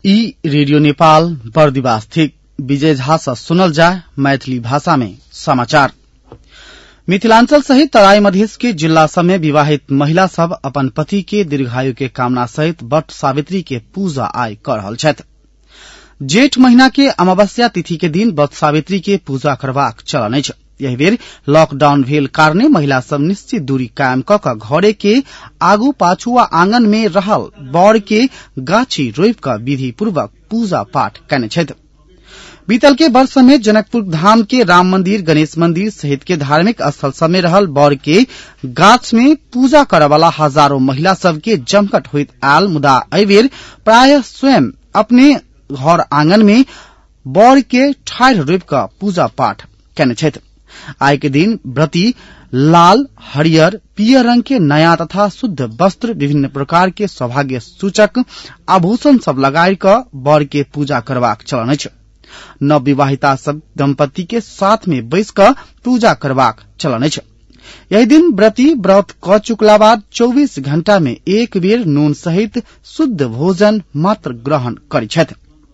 ई रेडियो नेपाल बर्दिवास थिक विजय झा सुनल जाय मैथिली भाषा में समाचार। मिथिलांचल सहित तराई मधेश के जिला सब में विवाहित महिला सब अपन पति के दीर्घायु के कामना सहित वट सावित्री के पूजा आय कर रहल छथि। जेठ महीना के अमावस्या तिथि के दिन वट सावित्री के पूजा करबाक चलन अछि। यही बेर लॉकडाउन भेल कारणे महिला सब निश्चित दूरी कायम क क घरे के आगू पाछू वा आंगन में रहल बड़ के गाछी रोपि क विधि पूर्वक पूजा पाठ कयने छथि। बीतल के वर्ष में जनकपुर धाम के राम मंदिर, गणेश मंदिर सहित के धार्मिक स्थल सब में रहल बड़ के गाछ में पूजा करे वाला हजारों महिला सब के जमघट होइत आयल, मुदा एहि बेर प्राय स्वयं अपने घर आंगन में बड़ के ठाढ़ रोपि क पूजा पाठ कयने छथि। आय के दिन व्रती लाल, हरियर, पियर रंग के नया तथा शुद्ध वस्त्र, विभिन्न प्रकार के सौभाग्य सूचक आभूषण सब लगाई क बड़ के पूजा करबाक चलन अछि। नवविवाहिता सब दंपति के साथ में बैस क पूजा करबाक चलन अछि। यही दिन व्रती व्रत क चुकला बाद 24 घंटा में एक बेर नून सहित शुद्ध भोजन मात्र ग्रहण करी छथि।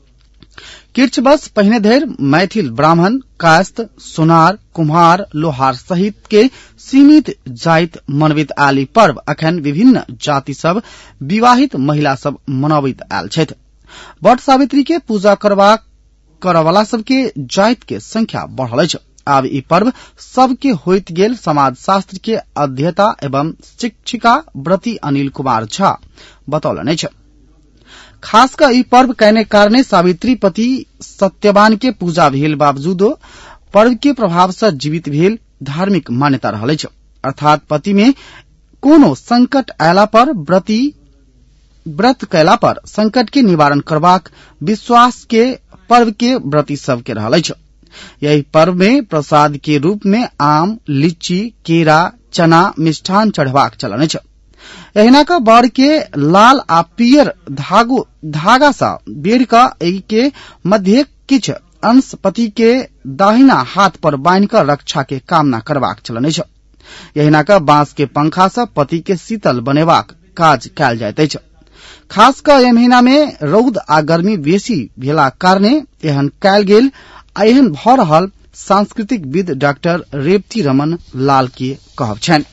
किर्चबस पहिने धरि मैथिल ब्राह्मण, कायस्थ, सोनार, कुम्हार, लोहार सहित के सीमित जाइत मनबैत आयल पर्व अखन विभिन्न जाति सब विवाहित महिला सब मनबैत आयल छथि। वट सावित्री के पूजा करवाला सबके जाइत के संख्या बढ़ल अछि। आब ई पर्व सबके होइत गेल समाज शास्त्र के अध्येता एवं शिक्षिका व्रती अनिल कुमार झा बतौलन अछि। खास कर ई पर्व कहने कारणे सावित्री पति सत्यवान के पूजा भेल बावजूदो पर्व के प्रभाव से जीवित भेल धार्मिक मान्यता रहल अछि। अर्थात पति में कोनो संकट आयला पर व्रत कैला पर संकट के निवारण करबाक विश्वास के पर्व के व्रती सब के रहल अछि। यही पर्व में प्रसाद के रूप में आम, लीची, केरा, चना, मिष्ठान चढ़बाक चलन अछि। एहिना का बड़ के लाल आ पियर धागा सा बेड़ का के मध्य किछ अंश पति के दाहिना हाथ पर बांध कर रक्षा के कामना करबाक चलन अछि। एहिना का बांस के पंखा सा पति के शीतल बनेबाक काज कयल जाइत अछि। खास कर एहि महीना में रौद आ गर्मी बेसी भेला कारणे एहन कयल गेल आ एहन भ रहल सांस्कृतिक विद डॉक्टर रेवती रमन लाल के कहब छनि।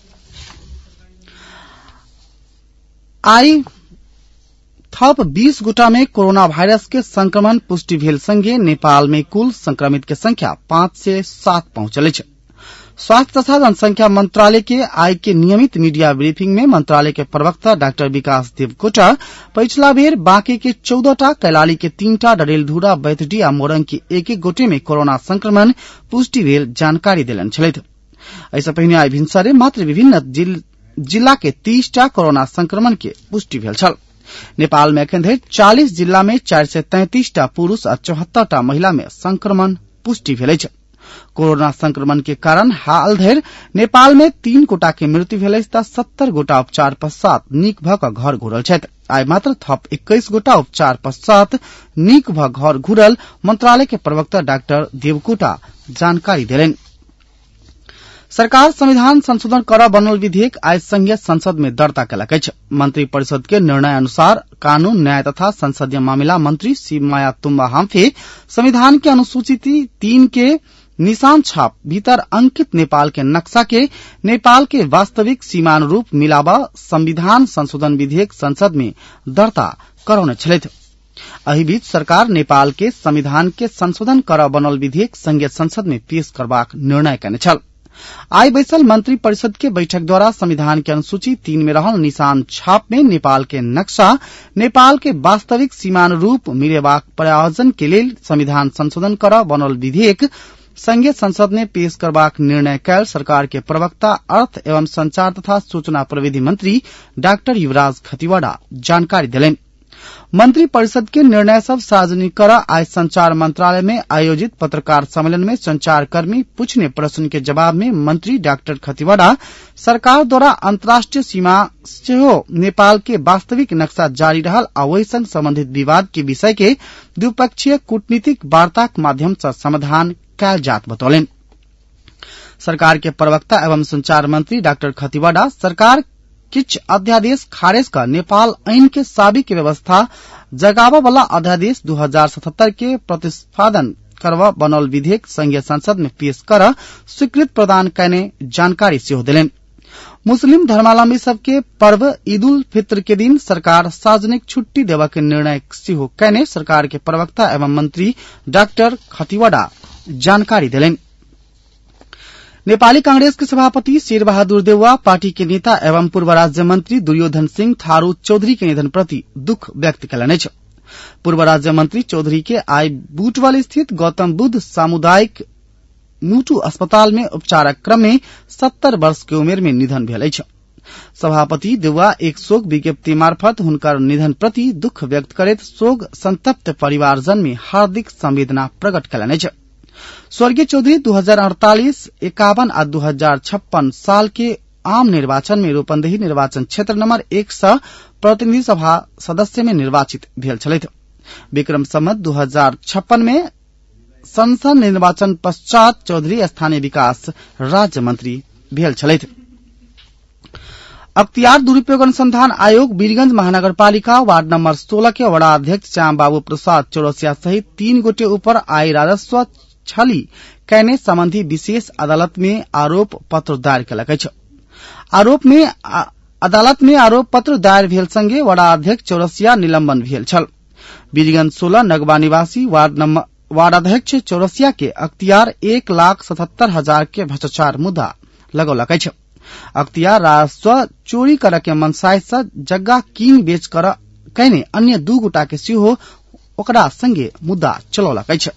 आई थप 20 गोटा में कोरोना वायरस के संक्रमण पुष्टि भेल संगे नेपाल में कुल संक्रमित के संख्या 5 से 7 पहुंचल अछि। स्वास्थ्य तथा जनसंख्या मंत्रालय के आय के नियमित मीडिया ब्रीफिंग में मंत्रालय के प्रवक्ता डॉक्टर विकास देवकोटा पिछला बेर बांके के 14टा, कैलाली के 3टा, डडेलधुरा, बैतडी आ मोरंग के एक गोटे में कोरोना संक्रमण पुष्टि भेल जानकारी देलन छलथि। ऐसा पहिने आइ भिनसरे मात्र विभिन्न जिला के 30टा कोरोना संक्रमण के पुष्टि भेल छल। नेपाल में एखन धरि 40 जिला में 433टा पुरुष आ 74टा महिला में संक्रमण पुष्टि भेल अछि। कोरोना संक्रमण के कारण हाल धरि नेपाल में 3 गोटा के मृत्यु भेल अछि त 70 गोटा उपचार पश्चात नीक भ क घर घुरल छथि। आइ मात्र थप 21 गोटा उपचार पश्चात नीक भ घर घुरल मंत्रालय के प्रवक्ता डॉक्टर देवकोटा जानकारी देलनि। सरकार संविधान संशोधन कर बनल विधेयक आज संघीय संसद में दर्ता कयलक अछि। मंत्री परिषद के निर्णय अनुसार कानून, न्याय तथा संसदीय मामिला मंत्री शिवमाया तुम्बा हाम्फे संविधान के अनुसूची 3 के निशान छाप भीतर अंकित नेपाल के नक्शा के नेपाल के वास्तविक सीमानुरूप मिलावा संविधान संशोधन विधेयक संसद में दर्ता करौने छलथि। एहि बीच सरकार नेपाल के संविधान के संशोधन कर बनल विधेयक संघीय संसद में पेश करबाक निर्णय कयने छल। आई बैसल मंत्री परिषद के बैठक द्वारा संविधान के अनुसूची 3 में रहल निशान छाप में नेपाल के नक्शा नेपाल के वास्तविक सीमानुरूप मिलेबाक प्रयोजन के लेल संविधान संशोधन कर बनल विधेयक संघीय संसद में पेश करबाक निर्णय कयल सरकार के प्रवक्ता अर्थ एवं संचार तथा सूचना प्रविधि मंत्री डॉक्टर युवराज खतिवड़ा जानकारी दिलेन। मंत्री परिषद के निर्णय सब सार्वजनिक कर आज संचार मंत्रालय में आयोजित पत्रकार सम्मेलन में संचारकर्मी पूछने प्रश्न के जवाब में मंत्री डॉक्टर खतिवड़ा सरकार द्वारा अंतर्राष्ट्रीय सीमा से नेपाल के वास्तविक नक्शा जारी रहल आ ओहि संग संबंधित विवाद के विषय के द्विपक्षीय कूटनीतिक वार्ता के माध्यम से समाधान कयल जात बतौलेन। सरकार के प्रवक्ता एवं संचार मंत्री डॉक्टर खतिवड़ा सरकार किछ अध्यादेश खारेज कर नेपाल ऐन के साबिक के व्यवस्था जगावा वाला अध्यादेश 2077 के प्रतिपादन करवा बनल विधेयक संघीय संसद में पेश कर स्वीकृत प्रदान करने जानकारी से दिलेन। मुस्लिम धर्मावलंबी सबके पर्व ईद उल फित्र के दिन सरकार सार्वजनिक छुट्टी देवा के निर्णय सिहो कहने सरकार के प्रवक्ता एवं मंत्री डाक्टर खतिवड़ा जानकारी दिलेन। नेपाली कांग्रेस के सभापति शेर बहादुर देउवा, पार्टी के नेता एवं पूर्व राज्य मंत्री दुर्योधन सिंह थारू चौधरी के निधन प्रति दुख व्यक्त कयलनि छ। पूर्व राज्य मंत्री चौधरी के आई बुटवल स्थित गौतम बुद्ध सामुदायिक मुटु अस्पताल में उपचारक क्रम में 70 वर्ष के उमेर में निधन भेल छ। सभापति देउवा एक शोक विज्ञप्ति मार्फत हुनकर निधन प्रति दुख व्यक्त करैत शोक संतप्त परिवारजन में हार्दिक संवेदना प्रकट कयलनि छ। स्वर्गीय चौधरी 2048, 51 और 2056 साल के आम निर्वाचन में रूपन्देही निर्वाचन क्षेत्र नंबर 100 प्रतिनिधि सभा सदस्य में निर्वाचित भेल छलैथ। विक्रम संवत 2056 में संसद निर्वाचन पश्चात चौधरी स्थानीय विकास राज्य मंत्री भेल छलैथ। अख्तियार दुरूपयोग अनुसंधान आयोग वीरगंज महानगरपालिका वार्ड नंबर 16 के वडा अध्यक्ष श्याम बाबू प्रसाद चौरसिया सहित 3 गोटे ऊपर आय राजस्व छली कहने संबंधी विशेष अदालत में आरोप पत्र दायर कयलक छ। अदालत में आरोप पत्र दायर भेल संगे वडा अध्यक्ष चौरसिया निलंबन भेल छल। वीरगंज 16 नगवा निवासी वार्ड अध्यक्ष चौरसिया के अख्तियार 1,77,000 के भ्रष्टाचार मुद्दा लगौलक छ। अख्तियार राजस्व चोरी कर के मनसाय से जगह कीन बेच कर कहने अन्य 2 गोटा के सिहो ओकरा संगे मुद्दा चलौलक छ।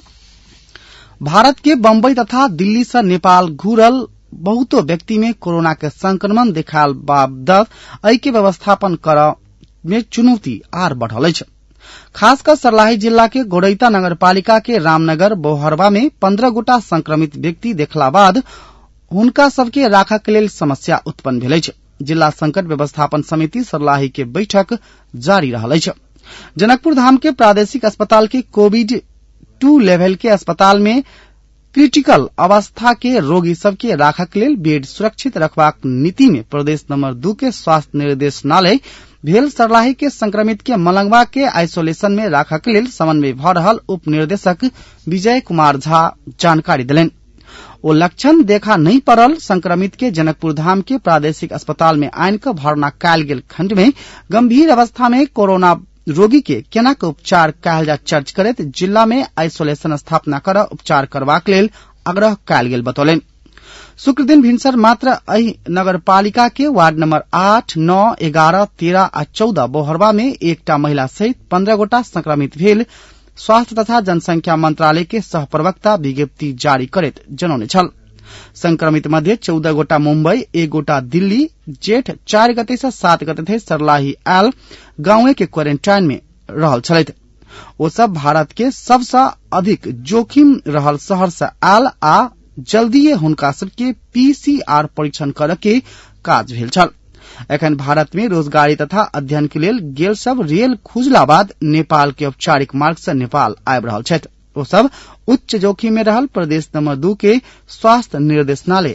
भारत के बम्बई तथा दिल्ली से नेपाल घूरल बहुतो व्यक्ति में कोरोना के संक्रमण देखाल बाद ऐके व्यवस्थापन कर में चुनौती आर बढ़ल छ। खासकर सर्लाही जिला के गोड़ैता नगरपालिका के रामनगर बोहरवा में 15 गोटा संक्रमित व्यक्ति देखला बाद हुनका सबके राखा के लेल समस्या उत्पन्न भेल छ। जिला संकट व्यवस्थापन समिति सर्लाही के बैठक जारी रहल छ। जनकपुर धाम के प्रादेशिक अस्पताल के कोविड-2 लेवल के अस्पताल में क्रिटिकल अवस्था के रोगी सबके राखा के लेल बेड सुरक्षित रखबाक नीति में प्रदेश नंबर 2 के स्वास्थ्य निर्देशनालय भेल सर्लाही के संक्रमित के मलंगवा के आइसोलेशन में राखा के लेल समन्वय भ रहल उप निर्देशक विजय कुमार झा जानकारी दिलेन। ओ लक्षण देखा नहीं पड़ल संक्रमित के जनकपुर धाम के प्रादेशिक अस्पताल में आइन क भर्ना कयल गेल खंड में गंभीर अवस्था में कोरोना रोगी के केना के उपचार कयल जा चर्च करैत जिला में आइसोलेशन स्थापना कर उपचार करबाक लेल आग्रह कयल गेल बतौलेन। शुक्र दिन भिनसर मात्र एही नगरपालिका के वार्ड नंबर 8, 9, 11, 13 और 14 बोहरवा में एकटा महिला सहित 15 गोटा संक्रमित भेल स्वास्थ्य तथा जनसंख्या मंत्रालय के सह प्रवक्ता विज्ञप्ति जारी करैत जनौने छल। संक्रमित मध्य 14 गोटा मुंबई, 1 गोटा दिल्ली, जेठ 4 गते से 7 गते थे सर्लाही आल गांवे के क्वारेंटाइन में रहल छलैथ। ओ सब भारत के सबसे अधिक जोखिम रहल शहर से आल आ जल्दीए हुनका सबके पीसीआर परीक्षण कर के काज भेल छल। एखन भारत में रोजगारी तथा अध्ययन के लेल गेल सब रेल खुजला बाद नेपाल के औपचारिक मार्ग से नेपाल आबि रहल छथि। ओ सब उच्च जोखिम में रहल प्रदेश नंबर 2 के स्वास्थ्य निर्देशनालय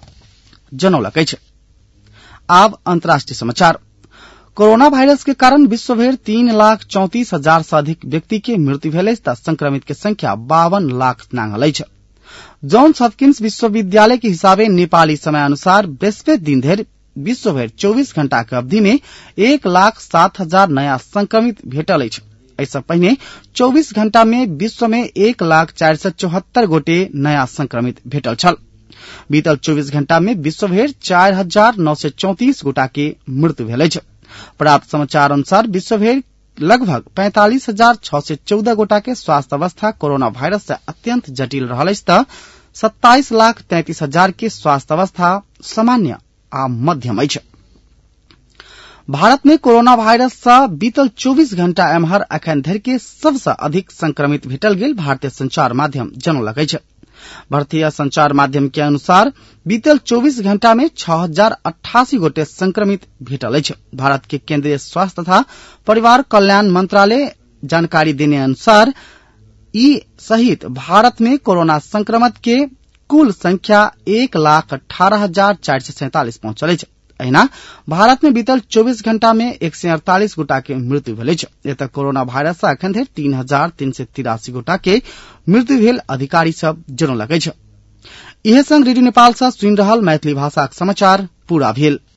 जनौलक अछि। आब अंतर्राष्ट्रीय समाचार। कोरोना वायरस के कारण विश्व भर 3,34,000 से अधिक व्यक्ति के मृत्यु भेल अछि त संक्रमित के संख्या 52 लाख नांगल अछि। जॉन्स हॉपकिंस विश्वविद्यालय के हिसाबे नेपाली समय अनुसार बृहस्पति दिन धरि विश्व भर 24 घंटा के अवधि में 1,07,000 नया संक्रमित भेटल अछि। ऐसा पहले 24 घंटा में विश्व में 1,474 गोटे नया संक्रमित भेटल छल। बीतल 24 घंटा में विश्व भर 4,934 गोटा के मृत्यु भेल अछि। प्राप्त समाचार अनुसार विश्व भर लगभग 45,614 गोटा के स्वास्थ्य अवस्था कोरोना वायरस से अत्यंत जटिल रहल अछि त 27,33,000 के स्वास्थ्य अवस्था सामान्य आ मध्यम अछि। भारत में कोरोना वायरस से बीतल 24 घंटा एम्हर अखन धरि के सबसे अधिक संक्रमित भेटल गेल भारतीय संचार माध्यम जनौलक अछि। भारतीय संचार माध्यम के अनुसार बीतल 24 घंटा में 6,088 गोटे संक्रमित भेटल अछि। भारत के केंद्रीय स्वास्थ्य तथा परिवार कल्याण मंत्रालय जानकारी देने अनुसार ई सहित भारत में कोरोना संक्रमित के कुल संख्या 1,18,447 पहुंचल अछि। अहिना भारत में बीतल 24 घंटा में 148 गोटा के मृत्यु भेल अछि। एतऽ कोरोना वायरस से अखन धरि 3,383 गोटा के मृत्यु भेल अधिकारी सब जनौलक अछि। इहे संग रेडियो नेपाल से सुनि रहल मैथिली भाषाक समाचार पूरा भेल।